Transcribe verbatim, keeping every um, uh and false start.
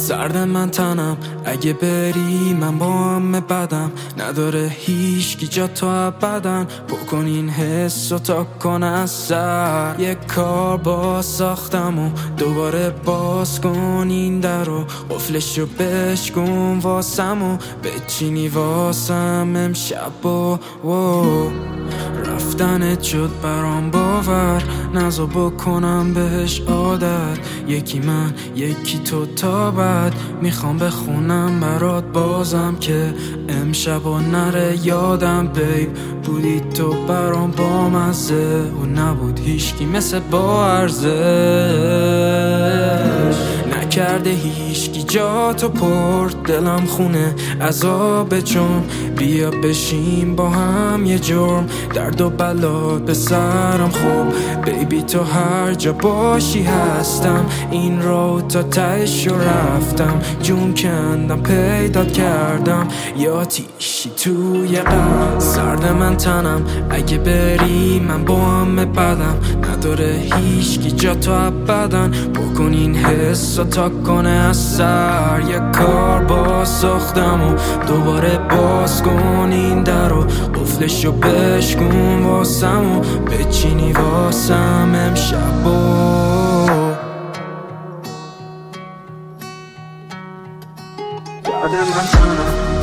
سرد من تنم اگه بری من با همه بدم نداره هیچ کی جا تو ابدن بکن این حس و تا کن از سر یک کار با ساختم و دوباره باز کن این در رو قفلش رو بشکن واسم و بچینی واسم امشب و رفتنت شد برام باور نزا بکنم بهش عادت یکی من یکی تو تا بعد میخوام بخونم برات بازم که امشب و نره یادم بیب بودی تو برام با مزه و نبود هیچکی مثل با ارزش نکرده هیچکی جا تو پر دلم خونه عذابه چون بیا بشیم با هم یه جرم درد و بلات به سرم خوب بیبی تو هر جا باشی هستم این رو تا تهش رو رفتم جون کندم پیدات کردم یا تیشی توی قلب سرد من تنم اگه بری من با همه بدم نداره هیچکی جا تو ابدن بکن این حس و تا کنه از سر یک کار با ساختم و دوباره باز کن این در رو قفلشو بشکن واسم و بچینی واسم امشب و سرد من تنم